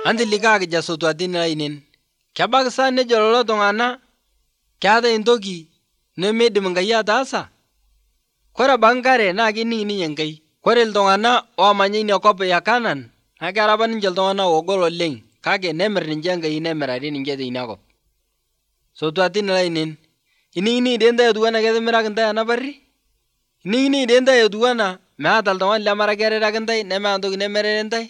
Andi likaki jasotu adini lainen. Kebak saa nejo lolo tung'ana keeta entoki nemidim Enkai ataasa. Kore abaki nkare naa kening ninye Enkai. Kore iltung'ana oomanya ina kop ya Kanaan naa kera apa ninche iltung'ana oogol oleng kake nemir ninche Enkai nemirari ninche teina kop. Sotu adini lainen, ining'ini dii ntae etiu anaa ketimiraki ntae ena parri? Ining'ini dii ntae etiu anaa meata oltung'ani lemara kereraki ntae nemeata ntoki nemerere ntae?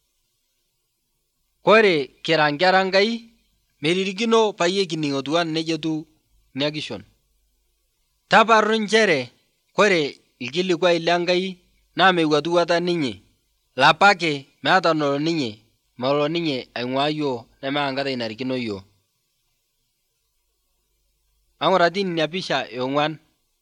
Kore kira nkera Enkai meririkino payie kining' etiu anaa neja etiu nia kishon. Taparru nchere kore ilkilikwai le Enkai naa mewuatwuata ninye, lapake meata nolo ninye aing'ua yuo nemeata nkata narikino yuo. Ang'ura tine nia pisha eong'uan.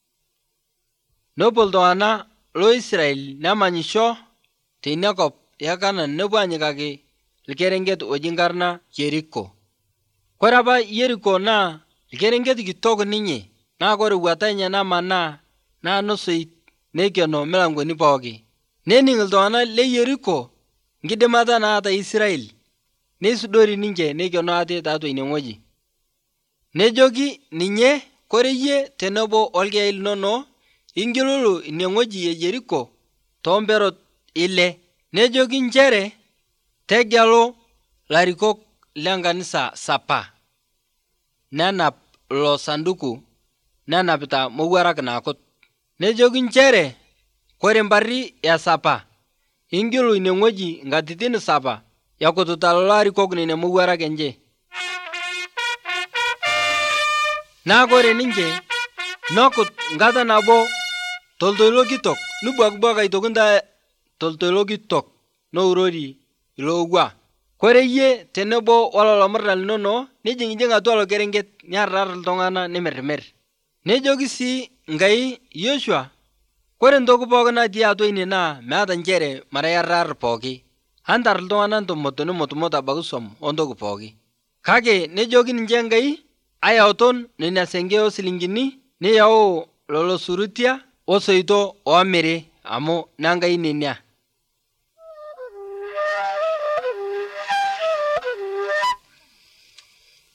Nopuo iltung'ana lo Israel nemanyisho teina kop e Kanaan nepuo anyikaki lkerenket oji nkarna Yeriko. Kore apa Yeriko naa lkerenket kitok ninye naa kore wuata enye namanaa naa nosoit neikeno milangoni pooki. Nening' iltung'ana le Yeriko nkidimata naata Israel neisudori ninche neikeno ate taatwa ine ng'oji. Nejoki ninye kore yie tenebo olkiyai linono ingilulu ine ng'oji e Yeriko toomperot 6. Nejoki nchere tegelu larikok lenkanisa 7 nenap ilo sanduku nenapita mowuarak naakut. Nejoki nchere kore mparri e 7 ingilu ine ng'oji nkatitin 7 ekututa lolo arikok nenia mowuarak enche. Naa kore ninche nokut nkata nabo toltoilo kitok nubuakbuak aitoki ntae toltoilo kitok nourori ilo owua. Kore yie tenebo ololo murran linono nijing'jing' atwa ilo kerenket niarrar iltung'ana nimirmir. Nejoki sii Nkai Yoshua kore ntoki pooki natii atwa ine naa meata nchere mara iarrar pooki. Antarr iltung'ana ntumut nimutmut abaki swom ontoki pooki. Kake nejoki ninche Enkai ayauton nenia senge osilingini niyau lolo surutia osoito oomiri amu nenkai nenia.